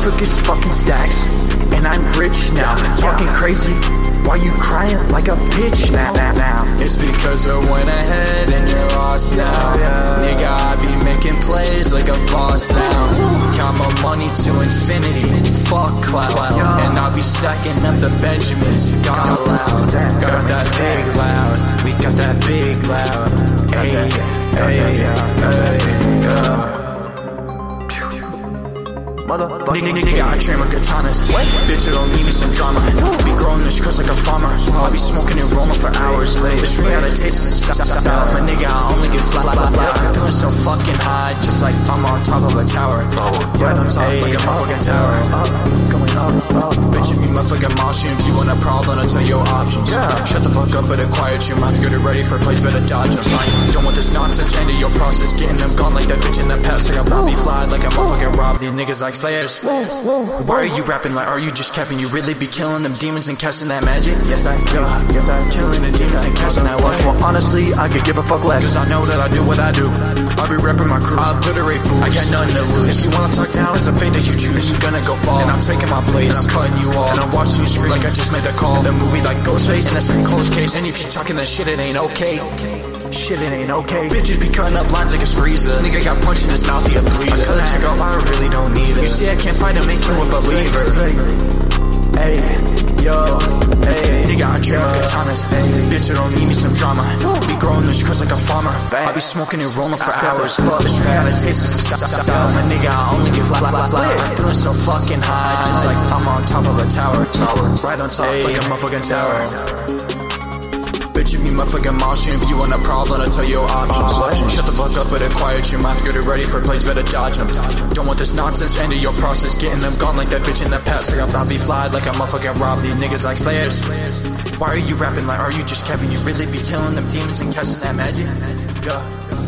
took his fucking stacks, and I'm rich now. Talking crazy, why you crying like a bitch now? It's because I went ahead and you're lost now. Nigga, I be making plays like a boss now. Count my money to infinity, fuck clout. And I be stacking up the Benjamins, got loud. Got that big loud, we got that big loud. Ayy, ayy, ayy. Nigga, I train with katanas. Bitch, it don't need me some drama. Be growing this cuss like a farmer. I be smoking and rolling for hours. Bitch, we gotta taste this and my nigga, I only get flat. Feeling so fucking high, just like I'm on top of a tower. Right on top, like a motherfucking tower. Going up. Bitch, you be motherfucking moshing. If you want a problem, I'll tell you your options. Shut the fuck up, better quiet your mouth. Get it ready for plays, better dodge them. Don't want this nonsense, end of your process. Getting them gone like that bitch in the past. Like I'm about to be fly, like a motherfucking rob. These niggas like slayers. Why are you rapping like, are you just capping? You really be killing them demons and casting that magic? Yes I killing the demons and casting that what? Well honestly, I could give a fuck less, cause I know that I do what I do. I be repping my crew, I obliterate fools. I got nothing to lose. If you wanna talk down, it's a fate that you choose. You're gonna go fall, and I'm taking my place, and I'm cutting you off, and I'm watching you scream like I just made the call. The movie like Ghostface, and that's a close case. And if you talking that shit, it ain't okay. Shit, it ain't okay. Bitches be cutting up lines like it's Frieza. Nigga got punched in his mouth, he a bleeder. I cut a chick off, I really don't need it. You see, I can't fight to make you a believer. Hey, yo, hey. Nigga, I train with katanas. Bitch, it don't need me some drama. Be growing this cuss like a farmer. I be smoking and rolling for hours. Bitch, we gotta taste this and my nigga, I only get flat. I'm feeling so fucking high, just like I'm on top of a tower. Right on top, like a motherfucking tower. Bitch, you be motherfucking moshing. If you want a problem, I'll tell you your options. Shut the fuck up, better quiet your mouth. Get it ready for plays, better dodge them. Don't want this nonsense, end of your process. Getting them gone like that bitch in the past. Like I'm about to be fly, like a motherfucking rob. These niggas like slayers. Why are you rapping like, are you just capping? You really be killing them demons and casting that magic?